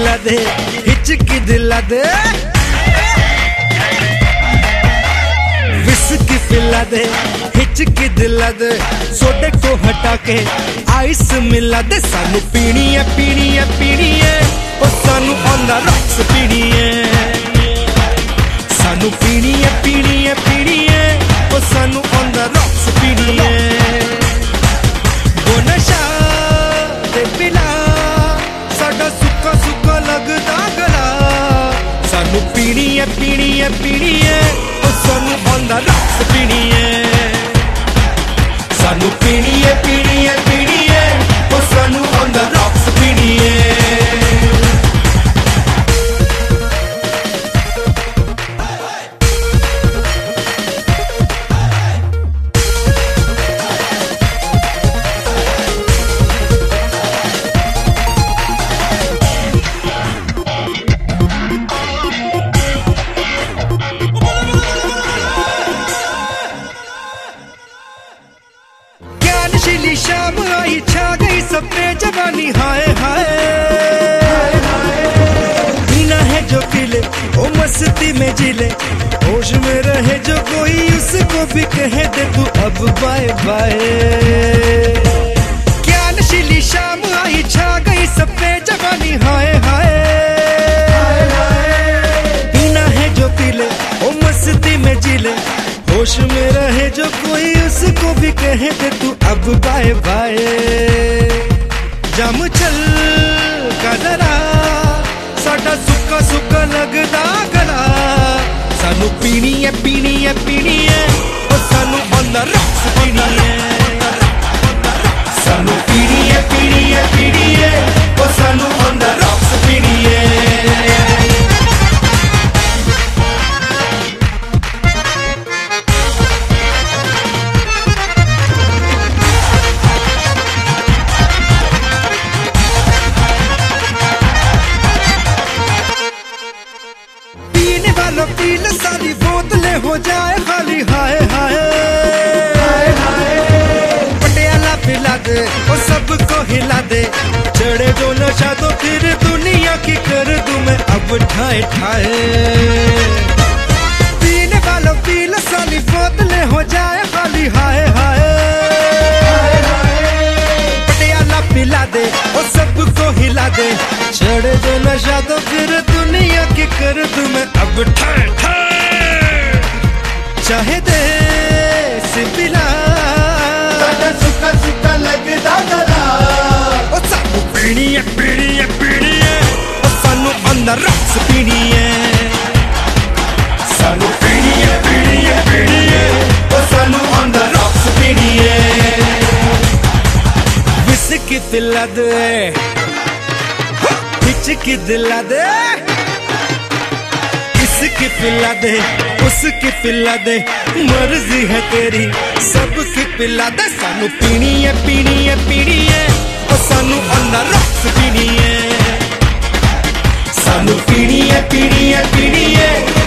पिला दे, हिचकी दिला दे, विस्की पिला दे, हिचकी दिला दे, सोडे को हटा के आइस मिला दे। सानू पीनी है पीनी है पीनी है, ओ सानू ऑन द रॉक्स पीनी है। सानू पीनी है पीनी है पीनी है, ओ सानू ऑन द रॉक्स पीनी है। वो नशा ते पिला साडा सुक्का सुक्का लगदा गला। सानू पीनी है पीनी है पीनी है, ओ सानू ऑन द रॉक्स पीनी है। सानू पीनी है पीनी है पीनी है, ओ सानू ऑन द रॉक्स पीनी है। नशीली शाम आई छा गई सब पे जवानी हाय हाय। पीना है जो पीले ओ मस्ती में जिले, होश में रहे जो कोई उसको भी कहे दे तू अब बाय बाय। क्या नशीली शाम आई छा गई सब पे जवानी हाय हाय। पीना है जो पीले ओ मस्ती में जिले, होश में रहे जो कोई उसको भी कहे दे तू अब बाय बाय। जम चल का जरा साडा सुक्का सुक्का लगदा गला। सानू पीनी है पीनी है पीनी है, ओ सानू ऑन द रॉक्स पीनी है। सानू पीनी है पीनी है पीनी है, ओ सानू ऑन द रॉक्स पीनी है। पील सारी बोतलें हो जाए खाली हाय हाय। पटियाला पिला दे और सबको हिला दे, चढ़े जो नशा तो फिर दुनिया की कर दूं मैं अब ठाए ठाए। पीने वालों पील सारी बोतलें हो जाए खाली हाय हाय। पटियाला पिला दे और सबको हिला दे, चढ़े जो नशा तो फिर दुनिया की कर दूं मैं अब ठाए ठाए। चाहे दे से पिला साडा सुक्का सुक्का लगदा गला। ओ सानू पीनी है पीनी है पीनी है, ओ सानू ऑन द रॉक्स पीनी है। सानू पीनी है पीनी है पीनी है, ओ सानू ऑन द रॉक्स पीनी है। विस्की पिला दे, हिचकी दिला दे, इसकी पिला दे उसकी पिला दे, मर्जी है तेरी सबकी पिला दे। सानू पीनी है पीनी है पीनी है, ओ सानू ऑन द रॉक्स पीनी है। सानू पीनी है पीनी है पीनी है,